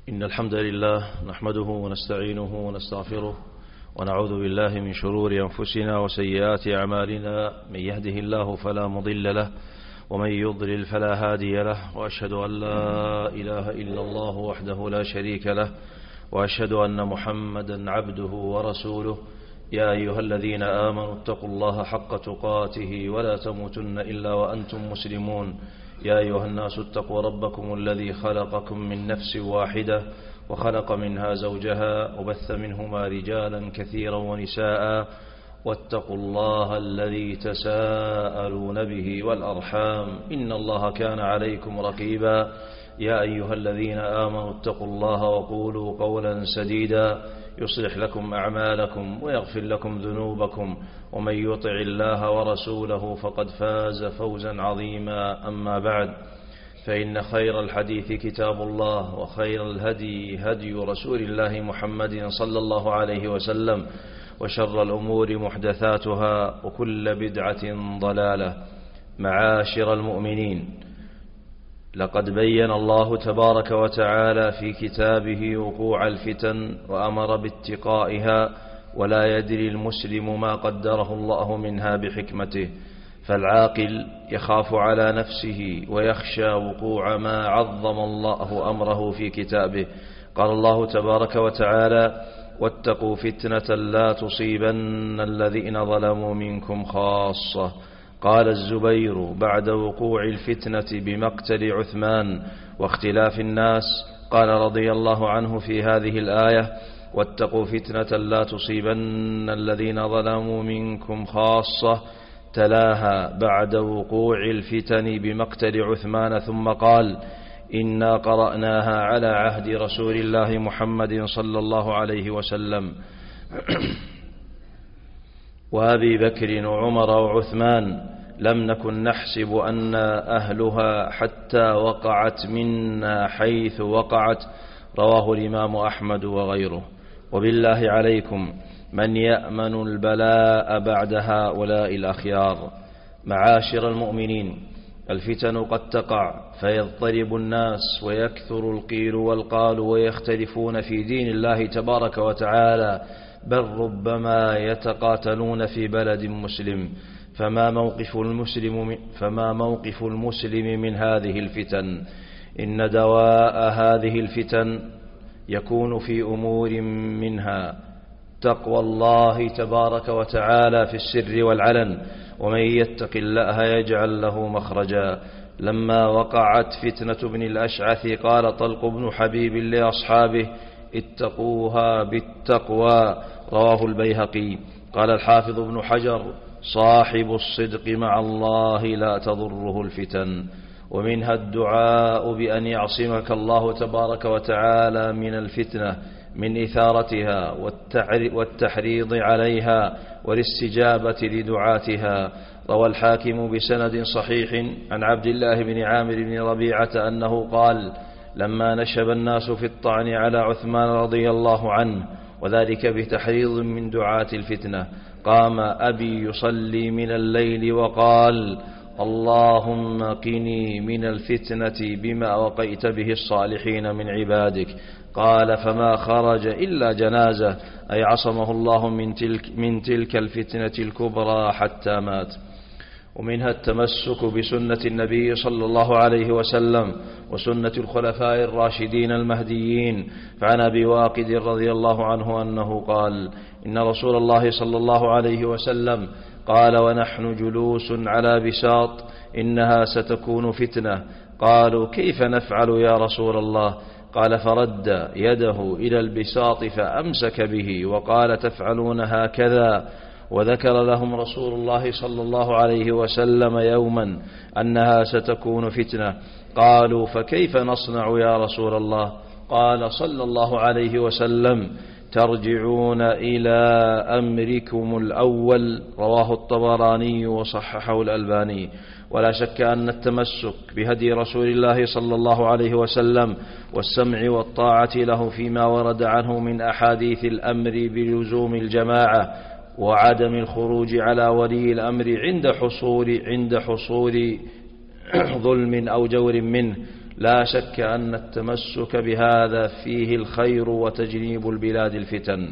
إن الحمد لله نحمده ونستعينه ونستغفره ونعوذ بالله من شرور أنفسنا وسيئات أعمالنا. من يهده الله فلا مضل له ومن يضلل فلا هادي له، وأشهد أن لا إله إلا الله وحده لا شريك له، وأشهد أن محمدا عبده ورسوله. يا أيها الذين آمنوا اتقوا الله حق تقاته ولا تموتن إلا وأنتم مسلمون. يا أيها الناس اتقوا ربكم الذي خلقكم من نفس واحدة وخلق منها زوجها وبث منهما رجالا كثيرا ونساء، واتقوا الله الذي تساءلون به والأرحام إن الله كان عليكم رقيبا. يا أيها الذين آمنوا اتقوا الله وقولوا قولا سديدا يصلح لكم أعمالكم ويغفر لكم ذنوبكم، ومن يطع الله ورسوله فقد فاز فوزا عظيما. أما بعد، فإن خير الحديث كتاب الله، وخير الهدي هدي رسول الله محمد صلى الله عليه وسلم، وشر الأمور محدثاتها وكل بدعة ضلالة. معاشر المؤمنين، لقد بين الله تبارك وتعالى في كتابه وقوع الفتن وأمر باتقائها، ولا يدري المسلم ما قدره الله منها بحكمته، فالعاقل يخاف على نفسه ويخشى وقوع ما عظم الله أمره في كتابه. قال الله تبارك وتعالى: واتقوا فتنة لا تصيبن الذين ظلموا منكم خاصة. قال الزبير بعد وقوع الفتنة بمقتل عثمان واختلاف الناس، قال رضي الله عنه في هذه الآية: واتقوا فتنة لا تصيبن الذين ظلموا منكم خاصة، تلاها بعد وقوع الفتن بمقتل عثمان، ثم قال: إنا قرأناها على عهد رسول الله محمد صلى الله عليه وسلم وأبي بكر وعمر وعثمان، لم نكن نحسب أن أهلها حتى وقعت منا حيث وقعت. رواه الإمام أحمد وغيره. وبالله عليكم، من يأمن البلاء بعد هؤلاء الأخيار؟ معاشر المؤمنين، الفتن قد تقع فيضطرب الناس ويكثر القيل والقال ويختلفون في دين الله تبارك وتعالى، بل ربما يتقاتلون في بلد مسلم. فما موقف المسلم من هذه الفتن؟ إن دواء هذه الفتن يكون في أمور منها تقوى الله تبارك وتعالى في السر والعلن، ومن يتق الله يجعل له مخرجا. لما وقعت فتنة ابن الأشعث قال طلق بن حبيب لأصحابه: اتقوها بالتقوى. رواه البيهقي. قال الحافظ ابن حجر: صاحب الصدق مع الله لا تضره الفتن. ومنها الدعاء بأن يعصمك الله تبارك وتعالى من الفتنة، من إثارتها والتحريض عليها والاستجابة لدعاتها. روى الحاكم بسند صحيح عن عبد الله بن عامر بن ربيعة أنه قال: لما نشب الناس في الطعن على عثمان رضي الله عنه، وذلك بتحريض من دعاة الفتنة، قام أبي يصلي من الليل وقال: اللهم قني من الفتنة بما وقيت به الصالحين من عبادك. قال: فما خرج إلا جنازة، أي عصمه الله من تلك الفتنة الكبرى حتى مات. ومنها التمسك بسنة النبي صلى الله عليه وسلم وسنة الخلفاء الراشدين المهديين. فعن أبي واقد رضي الله عنه أنه قال: إن رسول الله صلى الله عليه وسلم قال ونحن جلوس على بساط: إنها ستكون فتنة. قالوا: كيف نفعل يا رسول الله؟ قال: فرد يده إلى البساط فأمسك به وقال: تفعلون هكذا. وذكر لهم رسول الله صلى الله عليه وسلم يوما أنها ستكون فتنة. قالوا: فكيف نصنع يا رسول الله؟ قال صلى الله عليه وسلم: ترجعون إلى أمركم الأول. رواه الطبراني وصححه الألباني. ولا شك أن التمسك بهدي رسول الله صلى الله عليه وسلم والسمع والطاعة له فيما ورد عنه من أحاديث الأمر بلزوم الجماعة وعدم الخروج على ولي الأمر عند حصول ظلم أو جور منه لا شك أن التمسك بهذا فيه الخير وتجنيب البلاد الفتن.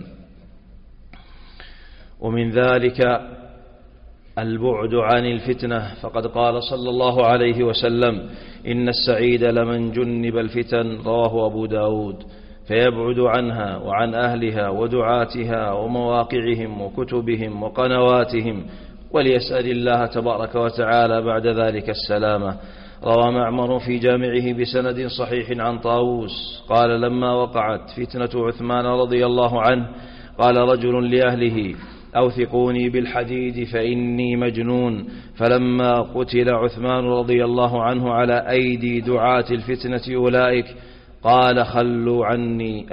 ومن ذلك البعد عن الفتنة، فقد قال صلى الله عليه وسلم: إن السعيد لمن جنب الفتن، رواه أبو داود. فيبعد عنها وعن أهلها ودعاتها ومواقعهم وكتبهم وقنواتهم، وليسأل الله تبارك وتعالى بعد ذلك السلامة. روى معمر في جامعه بسند صحيح عن طاووس قال: لما وقعت فتنة عثمان رضي الله عنه قال رجل لأهله: أوثقوني بالحديد فإني مجنون. فلما قتل عثمان رضي الله عنه على أيدي دعاة الفتنة أولئك قال: خلوا عني،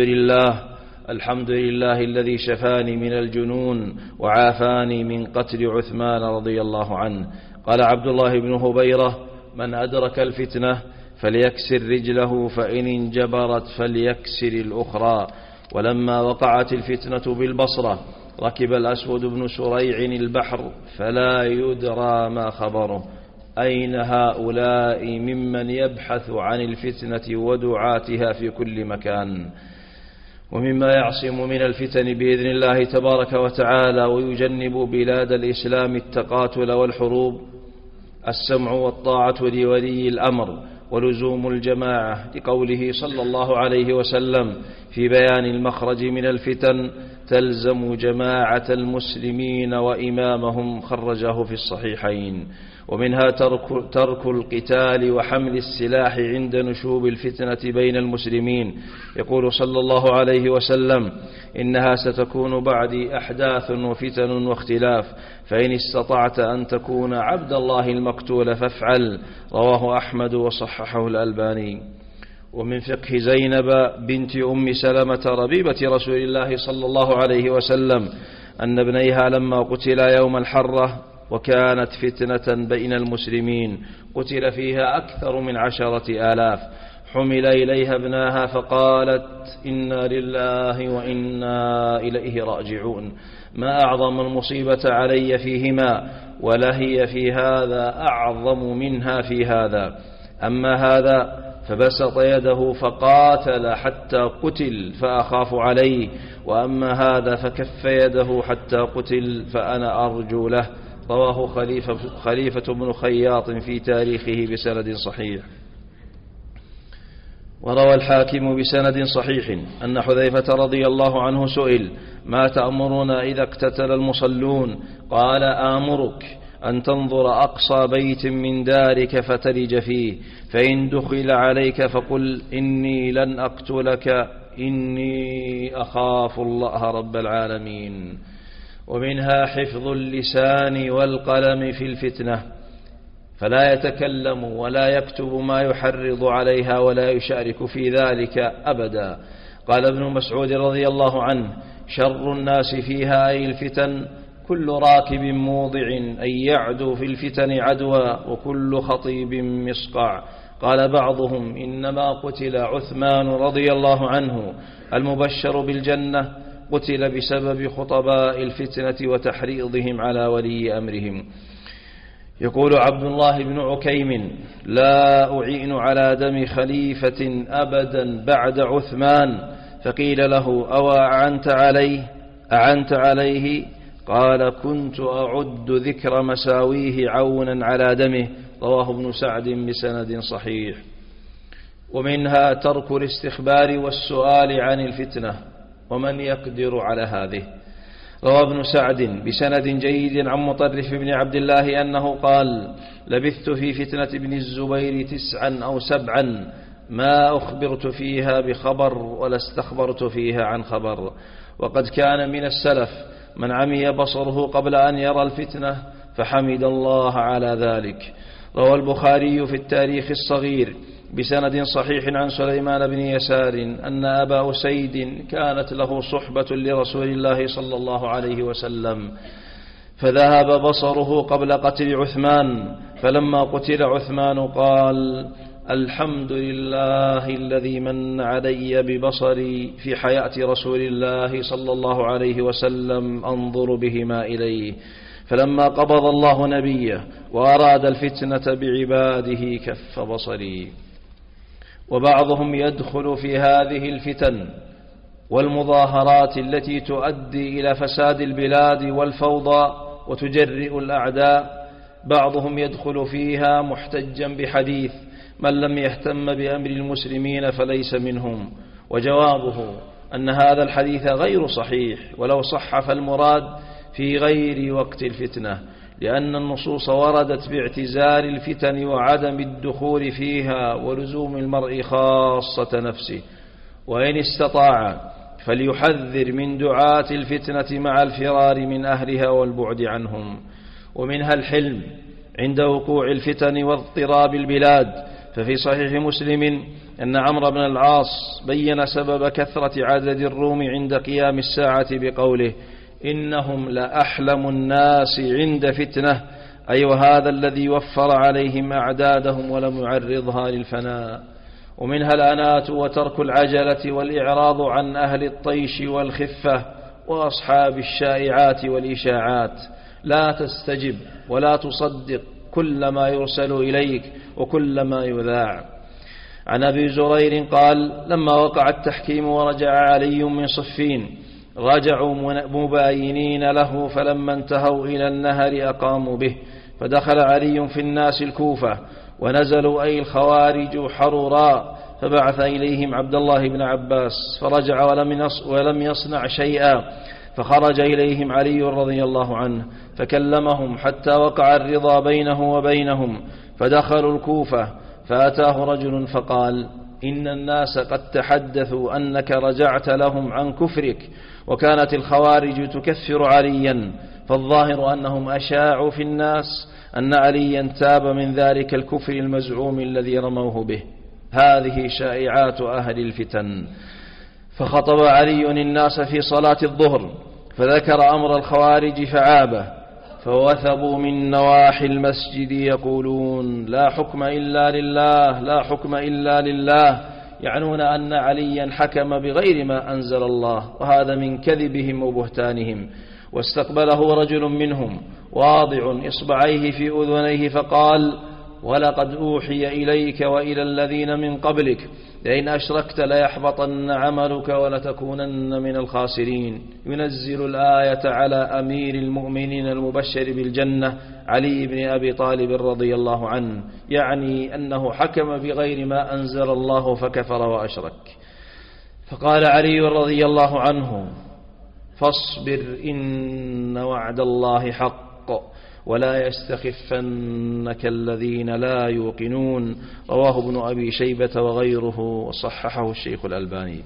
الحمد لله الذي شفاني من الجنون وعافاني من قتل عثمان رضي الله عنه. قال عبد الله بن هبيرة: من أدرك الفتنة فليكسر رجله، فإن انجبرت فليكسر الأخرى. ولما وقعت الفتنة بالبصرة ركب الأسود بن سريع البحر فلا يدرى ما خبره. أين هؤلاء ممن يبحث عن الفتنة ودعاتها في كل مكان؟ ومما يعصم من الفتن بإذن الله تبارك وتعالى ويجنب بلاد الإسلام التقاتل والحروب السمع والطاعة لولي الأمر ولزوم الجماعة، لقوله صلى الله عليه وسلم في بيان المخرج من الفتن: تلزم جماعة المسلمين وإمامهم، خرجه في الصحيحين. ومنها ترك القتال وحمل السلاح عند نشوب الفتنة بين المسلمين. يقول صلى الله عليه وسلم: إنها ستكون بعدي أحداث وفتن واختلاف، فإن استطعت أن تكون عبد الله المقتول فافعل، رواه أحمد وصححه الألباني. ومن فقه زينب بنت أم سلمة ربيبة رسول الله صلى الله عليه وسلم أن ابنيها لما قتلا يوم الحرة وكانت فتنة بين المسلمين قتل فيها أكثر من 10,000، حمل إليها ابناها فقالت: إنا لله وإنا إليه راجعون، ما أعظم المصيبة علي فيهما، ولهي في هذا أعظم منها في هذا. أما هذا فبسط يده فقاتل حتى قتل فأخاف عليه، وأما هذا فكف يده حتى قتل فأنا أرجو له، رواه خليفة بن خياط في تاريخه بسند صحيح. وروى الحاكم بسند صحيح أن حذيفة رضي الله عنه سئل: ما تأمرون إذا اقتتل المصلون؟ قال: آمرك أن تنظر أقصى بيت من دارك فتلج فيه، فإن دخل عليك فقل: إني لن أقتلك، إني أخاف الله رب العالمين. ومنها حفظ اللسان والقلم في الفتنة، فلا يتكلم ولا يكتب ما يحرض عليها ولا يشارك في ذلك أبدا. قال ابن مسعود رضي الله عنه: شر الناس فيها أي الفتن كل راكب موضع أن يعدو في الفتن عدوى، وكل خطيب مصقع. قال بعضهم: إنما قتل عثمان رضي الله عنه المبشر بالجنة، قتل بسبب خطباء الفتنة وتحريضهم على ولي أمرهم. يقول عبد الله بن عكيم: لا أعين على دم خليفة أبدا بعد عثمان. فقيل له: أو أعنت عليه؟ قال: كنت أعد ذكر مساويه عونا على دمه، رواه ابن سعد بسند صحيح. ومنها ترك الاستخبار والسؤال عن الفتنة، ومن يقدر على هذه؟ روى ابن سعد بسند جيد عن مطرف بن عبد الله أنه قال: لبثت في فتنة ابن الزبير 9 أو 7، ما أخبرت فيها بخبر ولا استخبرت فيها عن خبر. وقد كان من السلف من عمي بصره قبل أن يرى الفتنة فحمد الله على ذلك. روى البخاري في التاريخ الصغير بسند صحيح عن سليمان بن يسار أن أبا أسيد كانت له صحبة لرسول الله صلى الله عليه وسلم، فذهب بصره قبل قتل عثمان، فلما قتل عثمان قال: الحمد لله الذي من علي ببصري في حياة رسول الله صلى الله عليه وسلم أنظر بهما إليه. فلما قبض الله نبيه وأراد الفتنة بعباده كف بصري. وبعضهم يدخل في هذه الفتن والمظاهرات التي تؤدي إلى فساد البلاد والفوضى وتجرئ الأعداء، بعضهم يدخل فيها محتجا بحديث من لم يهتم بأمر المسلمين فليس منهم، وجوابه أن هذا الحديث غير صحيح، ولو صح فالمراد في غير وقت الفتنة، لأن النصوص وردت باعتزال الفتن وعدم الدخول فيها ولزوم المرء خاصة نفسه، وإن استطاع فليحذر من دعاة الفتنة مع الفرار من أهلها والبعد عنهم. ومنها الحلم عند وقوع الفتن واضطراب البلاد، ففي صحيح مسلم أن عمرو بن العاص بين سبب كثرة عدد الروم عند قيام الساعة بقوله إنهم لأحلم الناس عند فتنة، أي وهذا الذي وفر عليهم أعدادهم ولم يعرضها للفناء. ومنها الأناة وترك العجلة والإعراض عن أهل الطيش والخفة وأصحاب الشائعات والإشاعات، لا تستجب ولا تصدق كل ما يرسل إليك وكل ما يذاع. عن أبي زرير قال لما وقع التحكيم ورجع علي من صفين رجعوا مباينين له، فلما انتهوا إلى النهر أقاموا به، فدخل علي في الناس الكوفة ونزلوا أي الخوارج حرورا، فبعث إليهم عبد الله بن عباس فرجع ولم يصنع شيئا، فخرج إليهم علي رضي الله عنه فكلمهم حتى وقع الرضا بينه وبينهم، فدخلوا الكوفة فأتاه رجل فقال إن الناس قد تحدثوا أنك رجعت لهم عن كفرك، وكانت الخوارج تكفر عليا، فالظاهر أنهم أشاعوا في الناس أن عليا تاب من ذلك الكفر المزعوم الذي رموه به. هذه شائعات أهل الفتن. فخطب علي الناس في صلاة الظهر فذكر أمر الخوارج فعابه، فوثبوا من نواحي المسجد يقولون لا حكم إلا لله لا حكم إلا لله، يعنون أن عليا حكم بغير ما أنزل الله، وهذا من كذبهم وبهتانهم. واستقبله رجل منهم واضع إصبعيه في أذنيه فقال ولقد أوحي إليك وإلى الذين من قبلك لئن أشركت ليحبطن عملك ولتكونن من الخاسرين. ينزل الآية على أمير المؤمنين المبشر بالجنة علي بن أبي طالب رضي الله عنه، يعني أنه حكم بغير ما أنزل الله فكفر وأشرك. فقال علي رضي الله عنه فاصبر إن وعد الله حق ولا يستخفنك الذين لا يوقنون. رواه ابن أبي شيبة وغيره وصححه الشيخ الألباني.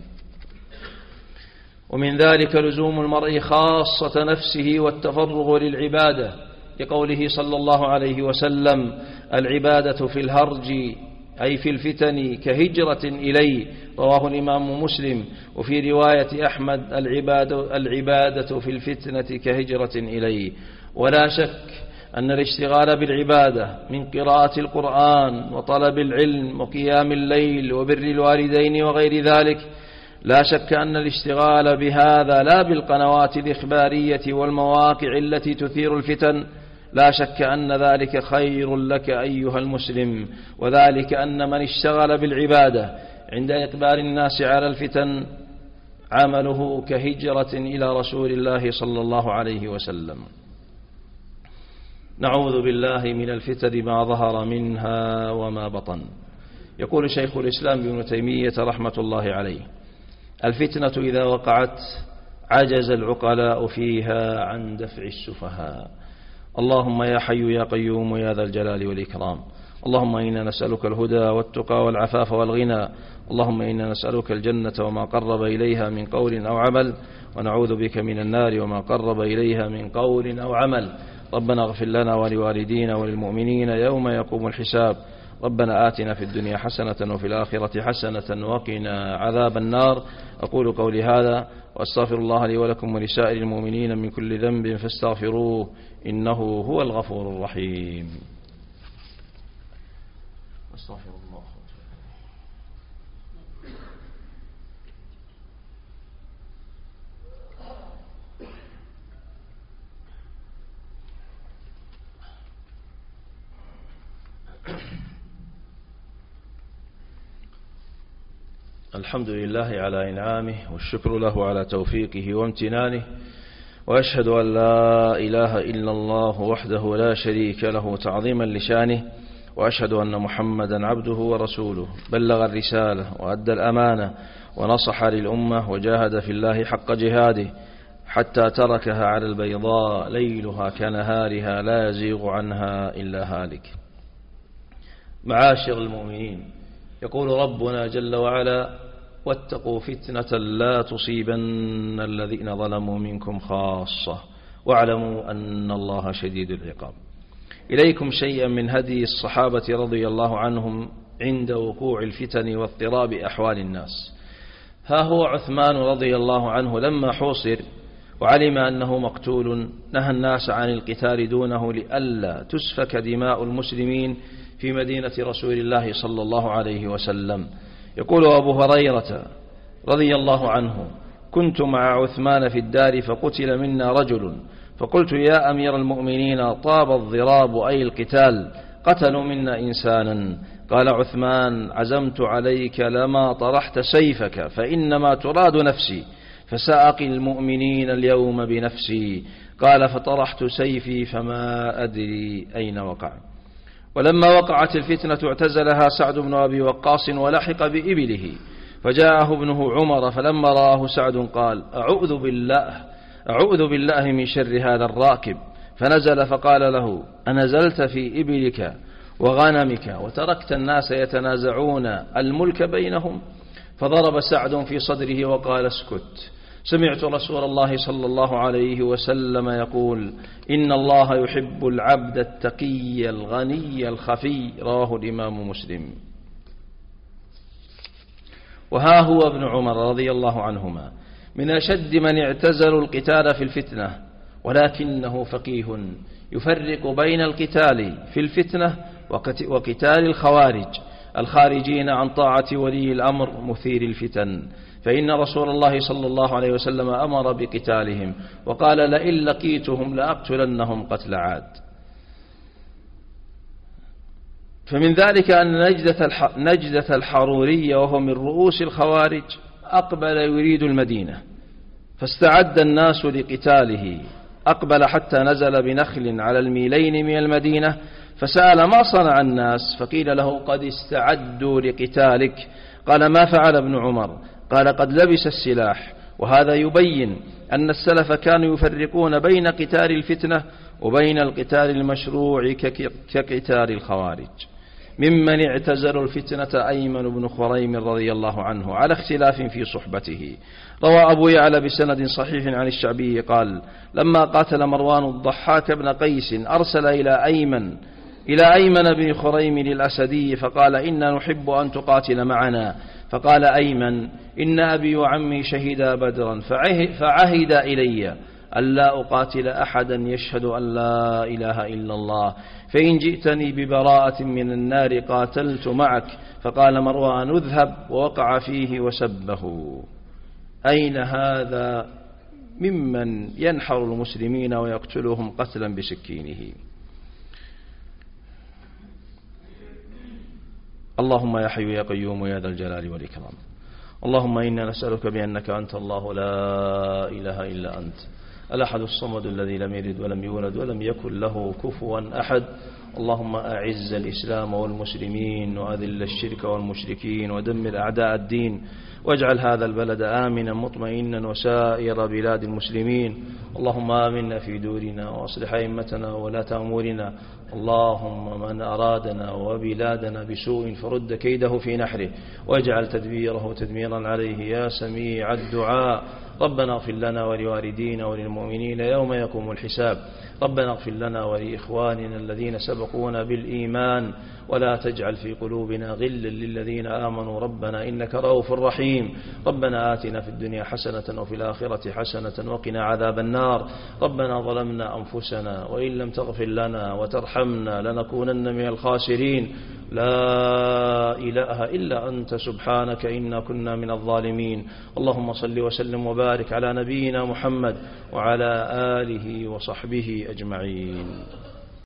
ومن ذلك لزوم المرء خاصة نفسه والتفرغ للعبادة، لقوله صلى الله عليه وسلم العبادة في الهرج أي في الفتن كهجرة إلي، رواه الإمام مسلم. وفي رواية أحمد العبادة في الفتنة كهجرة إلي. ولا شك أن الاشتغال بالعبادة من قراءة القرآن وطلب العلم وقيام الليل وبر الوالدين وغير ذلك، لا شك أن الاشتغال بهذا لا بالقنوات الإخبارية والمواقع التي تثير الفتن، لا شك أن ذلك خير لك أيها المسلم، وذلك أن من اشتغل بالعبادة عند إقبال الناس على الفتن عمله كهجرة إلى رسول الله صلى الله عليه وسلم. نعوذ بالله من الفتن ما ظهر منها وما بطن. يقول شيخ الإسلام ابن تيمية رحمة الله عليه الفتنة إذا وقعت عجز العقلاء فيها عن دفع السفهاء. اللهم يا حي يا قيوم يا ذا الجلال والإكرام، اللهم إنا نسألك الهدى والتقى والعفاف والغنى، اللهم إنا نسألك الجنة وما قرب إليها من قول أو عمل، ونعوذ بك من النار وما قرب إليها من قول أو عمل. ربنا اغفر لنا ولوالدينا وللمؤمنين يوم يقوم الحساب. ربنا آتنا في الدنيا حسنة وفي الآخرة حسنة وقنا عذاب النار. أقول قولي هذا وأستغفر الله لي ولكم ولسائر المؤمنين من كل ذنب فاستغفروه إنه هو الغفور الرحيم. أستغفر الله. الحمد لله على إنعامه والشكر له على توفيقه وامتنانه، وأشهد أن لا إله إلا الله وحده لا شريك له تعظيما لشانه، وأشهد أن محمدا عبده ورسوله بلغ الرسالة وأدى الأمانة ونصح للأمة وجاهد في الله حق جهاده حتى تركها على البيضاء ليلها كنهارها لا يزيغ عنها إلا هالك. معاشر المؤمنين، يقول ربنا جل وعلا: واتقوا فتنة لا تصيبن الذين ظلموا منكم خاصة واعلموا أن الله شديد العقاب. إليكم شيئا من هدي الصحابة رضي الله عنهم عند وقوع الفتن واضطراب أحوال الناس. ها هو عثمان رضي الله عنه لما حوصر وعلم أنه مقتول نهى الناس عن القتال دونه لئلا تسفك دماء المسلمين في مدينة رسول الله صلى الله عليه وسلم. يقول أبو هريرة رضي الله عنه: كنت مع عثمان في الدار فقتل منا رجل، فقلت: يا أمير المؤمنين، طاب الضراب أي القتال، قتلوا منا إنسانا. قال عثمان: عزمت عليك لما طرحت سيفك، فإنما تراد نفسي، فسأقي المؤمنين اليوم بنفسي. قال: فطرحت سيفي فما أدري أين وقع. ولما وقعت الفتنة اعتزلها سعد بن أبي وقاص ولحق بإبله، فجاءه ابنه عمر، فلما رآه سعد قال: أعوذ بالله من شر هذا الراكب. فنزل فقال له: أنزلت في إبلك وغنمك وتركت الناس يتنازعون الملك بينهم؟ فضرب سعد في صدره وقال: اسكت، سمعت رسول الله صلى الله عليه وسلم يقول: إن الله يحب العبد التقي الغني الخفي. رواه الإمام مسلم. وها هو ابن عمر رضي الله عنهما من أشد من اعتزلوا القتال في الفتنة، ولكنه فقيه يفرق بين القتال في الفتنة وقتال الخوارج الخارجين عن طاعة ولي الأمر مثير الفتن، فإن رسول الله صلى الله عليه وسلم أمر بقتالهم وقال: لئن لقيتهم لأقتلنهم قتل عاد. فمن ذلك أن نجدة الحروري وهو من رؤوس الخوارج أقبل يريد المدينة، فاستعد الناس لقتاله. أقبل حتى نزل بنخل على الميلين من المدينة، فسأل: ما صنع الناس؟ فقيل له: قد استعدوا لقتالك. قال: ما فعل ابن عمر؟ قال: قد لبس السلاح. وهذا يبين أن السلف كانوا يفرقون بين قتال الفتنة وبين القتال المشروع كقتال الخوارج. ممن اعتزلوا الفتنة أيمن بن خريم رضي الله عنه على اختلاف في صحبته. روى أبو يعلى بسند صحيح عن الشعبي قال: لما قاتل مروان الضحاك بن قيس أرسل إلى أيمن بن خريم الأسدي فقال: إنا نحب أن تقاتل معنا. فقال أيمن: إن أبي وعمي شهدا بدرا، فعهد إلي ألا أقاتل أحدا يشهد أن لا إله إلا الله، فإن جئتني ببراءة من النار قاتلت معك. فقال مروان: اذهب، ووقع فيه وسبه. أين هذا ممن ينحر المسلمين ويقتلهم قتلا بسكينه؟ اللهم يا حي يا قيوم يا ذا الجلال والإكرام، اللهم إنا نسألك بأنك أنت الله لا إله إلا أنت الأحد الصمد الذي لم يلد ولم يولد ولم يكن له كفوا أحد. اللهم أعز الإسلام والمسلمين وأذل الشرك والمشركين ودمر أعداء الدين، واجعل هذا البلد آمنا مطمئنا وسائر بلاد المسلمين. اللهم آمنا في دورنا وأصلح أئمتنا وولاة أمورنا. اللهم من أرادنا وبلادنا بسوء فرد كيده في نحره، واجعل تدبيره تدميرا عليه يا سميع الدعاء. ربنا اغفر لنا ولوالدينا وللمؤمنين يوم يقوم الحساب. ربنا اغفر لنا ولإخواننا الذين سبقونا بالإيمان، ولا تجعل في قلوبنا غلا للذين آمنوا ربنا إنك رؤوف رحيم. ربنا آتنا في الدنيا حسنة وفي الآخرة حسنة وقنا عذاب النار. ربنا ظلمنا أنفسنا وإن لم تغفر لنا وترحمنا لنكونن من الخاسرين. لا إله إلا أنت سبحانك إنا كنا من الظالمين. اللهم صل وسلم وبارك على نبينا محمد وعلى آله وصحبه أجمعين.